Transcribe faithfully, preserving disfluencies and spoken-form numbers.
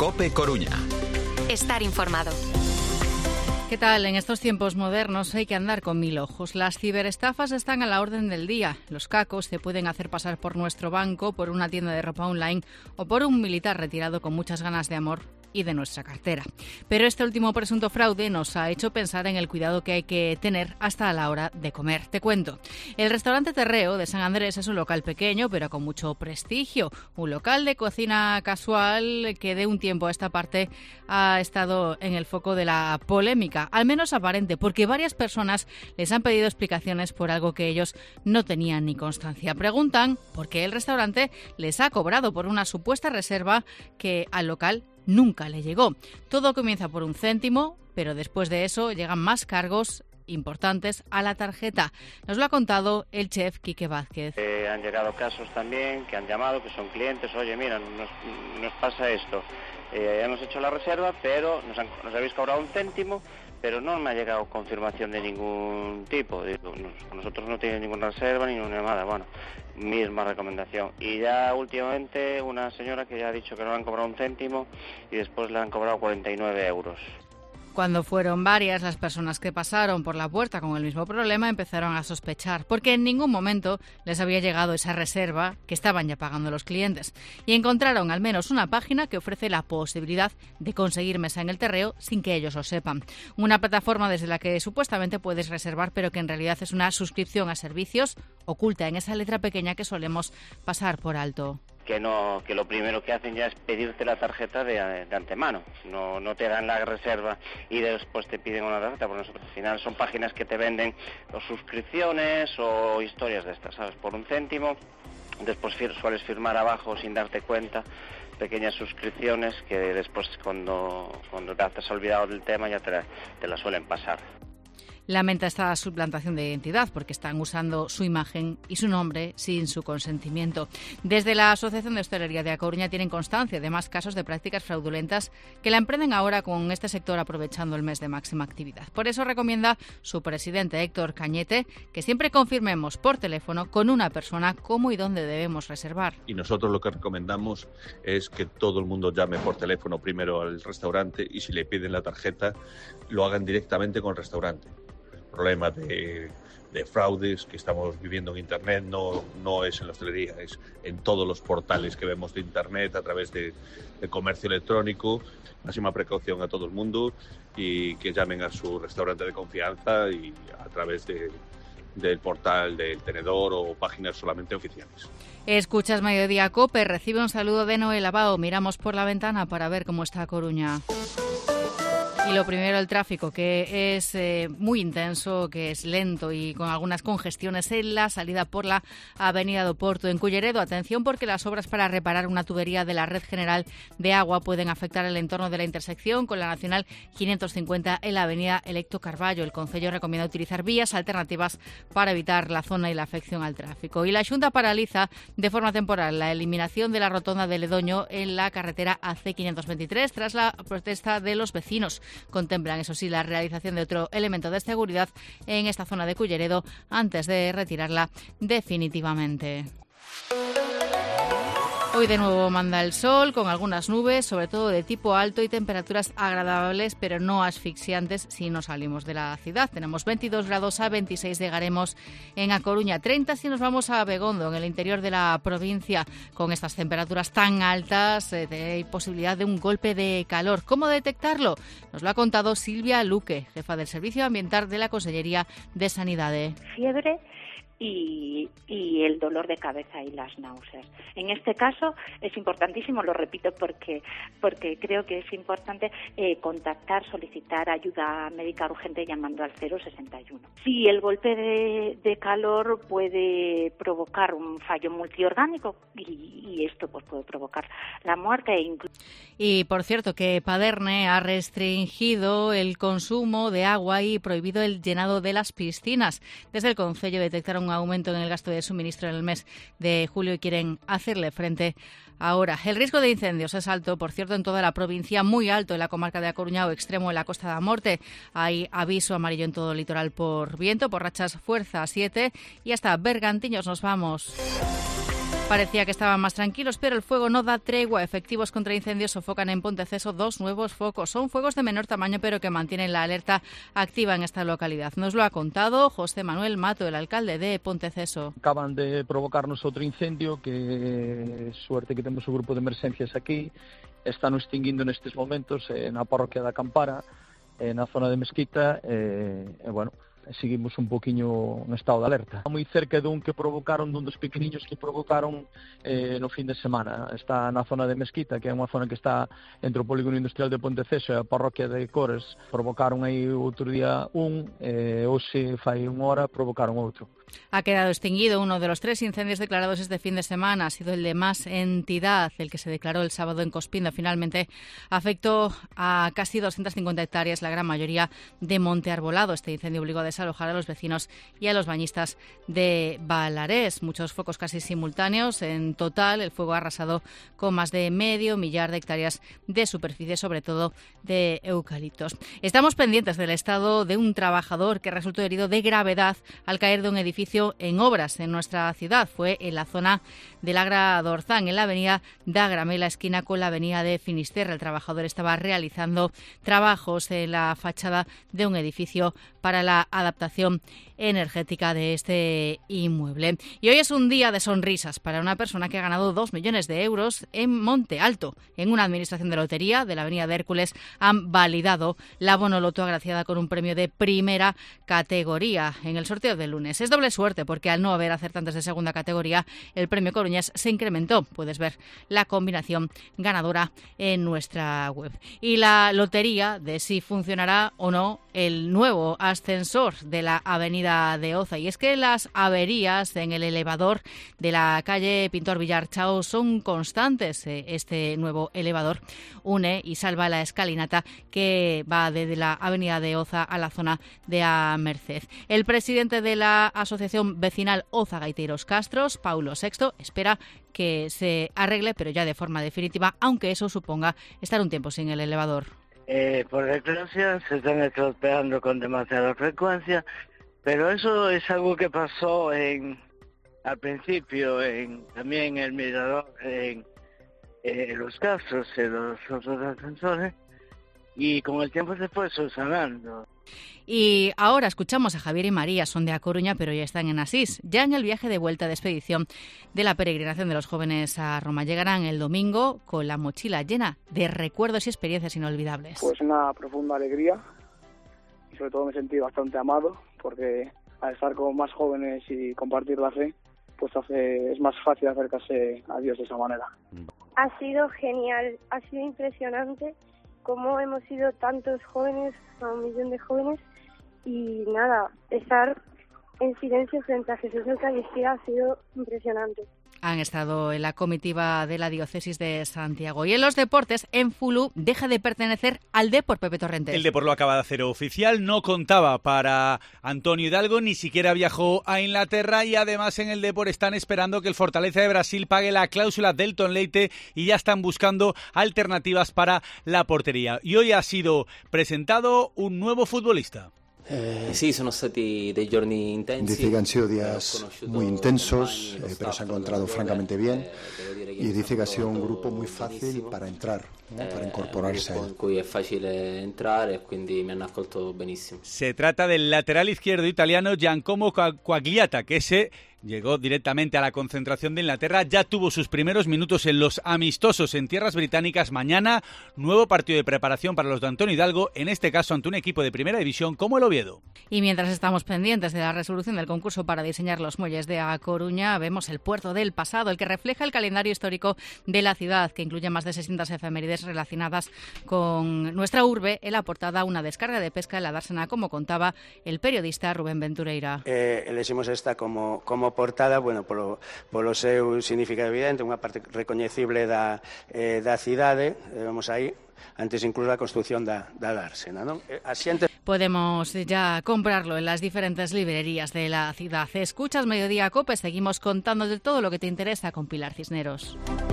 COPE Coruña. Estar informado. ¿Qué tal? En estos tiempos modernos hay que andar con mil ojos. Las ciberestafas están a la orden del día. Los cacos se pueden hacer pasar por nuestro banco, por una tienda de ropa online o por un militar retirado con muchas ganas de amor y de nuestra cartera. Pero este último presunto fraude nos ha hecho pensar en el cuidado que hay que tener hasta a la hora de comer. Te cuento. El restaurante Terreo de San Andrés es un local pequeño pero con mucho prestigio. Un local de cocina casual que de un tiempo a esta parte ha estado en el foco de la polémica, al menos aparente, porque varias personas les han pedido explicaciones por algo que ellos no tenían ni constancia. Preguntan por qué el restaurante les ha cobrado por una supuesta reserva que al local nunca le llegó. Todo comienza por un céntimo, pero después de eso llegan más cargos importantes a la tarjeta. Nos lo ha contado el chef Quique Vázquez. Eh, han llegado casos también que han llamado, que son clientes, oye, mira, nos, nos pasa esto, eh, hemos hecho la reserva, pero nos, han, nos habéis cobrado un céntimo, pero no me ha llegado confirmación de ningún tipo. Digo, nosotros no tenemos ninguna reserva ni ninguna llamada. Bueno, misma recomendación. Y ya últimamente una señora que ya ha dicho que no le han cobrado un céntimo y después le han cobrado cuarenta y nueve euros. Cuando fueron varias las personas que pasaron por la puerta con el mismo problema, empezaron a sospechar, porque en ningún momento les había llegado esa reserva que estaban ya pagando los clientes. Y encontraron al menos una página que ofrece la posibilidad de conseguir mesa en el Terreo sin que ellos lo sepan. Una plataforma desde la que supuestamente puedes reservar, pero que en realidad es una suscripción a servicios oculta en esa letra pequeña que solemos pasar por alto. Que no, que lo primero que hacen ya es pedirte la tarjeta de, de antemano, no, no te dan la reserva y después te piden una tarjeta, porque nosotros, al final son páginas que te venden o suscripciones o historias de estas, ¿sabes? Por un céntimo, después fir- sueles firmar abajo sin darte cuenta pequeñas suscripciones que después cuando, cuando te has olvidado del tema ya te la, te la suelen pasar. Lamenta esta suplantación de identidad porque están usando su imagen y su nombre sin su consentimiento. Desde la Asociación de Hostelería de A Coruña tienen constancia de más casos de prácticas fraudulentas que la emprenden ahora con este sector aprovechando el mes de máxima actividad. Por eso recomienda su presidente Héctor Cañete que siempre confirmemos por teléfono con una persona cómo y dónde debemos reservar. Y nosotros lo que recomendamos es que todo el mundo llame por teléfono primero al restaurante y si le piden la tarjeta lo hagan directamente con el restaurante. Problemas de, de fraudes que estamos viviendo en Internet no, no es en la hostelería, es en todos los portales que vemos de Internet a través de, de comercio electrónico. Máxima precaución a todo el mundo y que llamen a su restaurante de confianza y a través de, del portal del tenedor o páginas solamente oficiales. Escuchas Mediodía COPE, recibe un saludo de Noel Abao. Miramos por la ventana para ver cómo está Coruña. Y lo primero, el tráfico, que es eh, muy intenso, que es lento y con algunas congestiones en la salida por la avenida do Porto en Culleredo. Atención porque las obras para reparar una tubería de la Red General de Agua pueden afectar el entorno de la intersección con la Nacional quinientos cincuenta en la avenida Electo Carballo. El Concello recomienda utilizar vías alternativas para evitar la zona y la afección al tráfico. Y la Xunta paraliza de forma temporal la eliminación de la rotonda de Ledoño en la carretera A C quinientos veintitrés tras la protesta de los vecinos. Contemplan, eso sí, la realización de otro elemento de seguridad en esta zona de Culleredo antes de retirarla definitivamente. Hoy de nuevo manda el sol con algunas nubes, sobre todo de tipo alto y temperaturas agradables pero no asfixiantes si no salimos de la ciudad. Tenemos veintidós grados, a veintiséis llegaremos en A Coruña, treinta si nos vamos a Begondo, en el interior de la provincia. Con estas temperaturas tan altas eh, hay posibilidad de un golpe de calor. ¿Cómo detectarlo? Nos lo ha contado Silvia Luque, jefa del Servicio Ambiental de la Consellería de Sanidad. Fiebre Y, y el dolor de cabeza y las náuseas. En este caso es importantísimo, lo repito porque porque creo que es importante eh, contactar, solicitar ayuda médica urgente llamando al cero sesenta y uno. Sí, el golpe de, de calor puede provocar un fallo multiorgánico y, y esto pues puede provocar la muerte. E incluso... Y por cierto que Paderne ha restringido el consumo de agua y prohibido el llenado de las piscinas. Desde el Concello detectaron un aumento en el gasto de suministro en el mes de julio y quieren hacerle frente ahora. El riesgo de incendios es alto, por cierto, en toda la provincia, muy alto en la comarca de A Coruña o extremo en la Costa da Morte. Hay aviso amarillo en todo el litoral por viento, por rachas fuerza siete y hasta Bergantiños nos vamos. Parecía que estaban más tranquilos, pero el fuego no da tregua. Efectivos contra incendios sofocan en Ponteceso dos nuevos focos. Son fuegos de menor tamaño, pero que mantienen la alerta activa en esta localidad. Nos lo ha contado José Manuel Mato, el alcalde de Ponteceso. Acaban de provocarnos outro incendio, que suerte que temos o grupo de emerxencias aquí. Están extinguindo nestes momentos eh, na parroquia da Campara, eh, na zona de Mesquita, e eh, eh, bueno, seguimos un poquinho no estado de alerta. Moi cerca dun que provocaron, dun dos pequeniños que provocaron eh, no fin de semana. Está na zona de Mesquita, que é unha zona que está entre o polígono industrial de Ponteceso e a parroquia de Cores. Provocaron aí outro día un, e eh, hoxe fai unha hora provocaron outro. Ha quedado extinguido uno de los tres incendios declarados este fin de semana. Ha sido el de Más Entidad, el que se declaró el sábado en Cospindo. Finalmente afectó a casi doscientas cincuenta hectáreas, la gran mayoría de monte arbolado. Este incendio obligó a desalojar a los vecinos y a los bañistas de Balarés. Muchos focos casi simultáneos. En total, el fuego ha arrasado con más de medio millar de hectáreas de superficie, sobre todo de eucaliptos. Estamos pendientes del estado de un trabajador que resultó herido de gravedad al caer de un edificio en obras en nuestra ciudad. Fue en la zona del Agra d'Orzán, en la avenida da Gramela, esquina con la avenida de Finisterre. El trabajador estaba realizando trabajos en la fachada de un edificio para la adaptación energética de este inmueble. Y hoy es un día de sonrisas para una persona que ha ganado dos millones de euros en Monte Alto. En una administración de lotería de la avenida de Hércules han validado la bonoloto agraciada con un premio de primera categoría en el sorteo del lunes. Es doble suerte porque al no haber acertantes de segunda categoría, el premio coruñés se incrementó. Puedes ver la combinación ganadora en nuestra web. Y la lotería de si funcionará o no el nuevo ascensor de la avenida de Oza. Y es que las averías en el elevador de la calle Pintor Villarchao son constantes. Este nuevo elevador une y salva la escalinata que va desde la avenida de Oza a la zona de A Merced. El presidente de la Asociación Vecinal Oza Gaiteros Castros, Paulo Sexto, espera que se arregle, pero ya de forma definitiva, aunque eso suponga estar un tiempo sin el elevador. Eh, por desgracia se están estropeando con demasiada frecuencia, pero eso es algo que pasó en al principio en también en el Mirador, en, en los Castros, en los otros ascensores, y con el tiempo se fue subsanando. Y ahora escuchamos a Javier y María, son de A Coruña, pero ya están en Asís, ya en el viaje de vuelta de expedición de la peregrinación de los jóvenes a Roma. Llegarán el domingo con la mochila llena de recuerdos y experiencias inolvidables. Pues una profunda alegría y sobre todo me sentí bastante amado porque al estar con más jóvenes y compartir la fe, pues hace, es más fácil acercarse a Dios de esa manera. Ha sido genial, ha sido impresionante cómo hemos sido tantos jóvenes, un millón de jóvenes, y nada, estar en silencio frente a Jesús Eucaristía ha sido impresionante. Han estado en la comitiva de la diócesis de Santiago. Y en los deportes, en Fulu deja de pertenecer al Depor, Pepe Torrentes. El Depor lo acaba de hacer oficial, no contaba para Antonio Hidalgo, ni siquiera viajó a Inglaterra, y además en el Depor están esperando que el Fortaleza de Brasil pague la cláusula del Elton Leite y ya están buscando alternativas para la portería. Y hoy ha sido presentado un nuevo futbolista. Eh, sí, sono stati dei giorni intensi. Dice que han sido días muy intensos, eh, pero se ha encontrado francamente bien, y dice que ha sido un grupo muy fácil para entrar, ¿no? Para incorporarse a él. Con cui è facile entrare, quindi mi hanno accolto benissimo. Se trata del lateral izquierdo italiano Giacomo Quagliata, que ese llegó directamente a la concentración de Inglaterra, ya tuvo sus primeros minutos en los amistosos en tierras británicas. Mañana, nuevo partido de preparación para los de Antonio Hidalgo, en este caso ante un equipo de primera división como el Oviedo. Y mientras estamos pendientes de la resolución del concurso para diseñar los muelles de A Coruña, vemos el puerto del pasado, el que refleja el calendario histórico de la ciudad, que incluye más de seiscientas efemérides relacionadas con nuestra urbe. En la portada, una descarga de pesca en la dársena, como contaba el periodista Rubén Ventureira. Eh, elegimos esta como, como portada, bueno, polo, polo seu significado evidente, unha parte recoñecible da, eh, da cidade, eh, vamos aí, antes incluso a construción da, da dársena, non? A xente... Podemos ya comprarlo en las diferentes librerías de la ciudad. Escuchas Mediodía Cope, seguimos contando de todo lo que te interesa con Pilar Cisneros.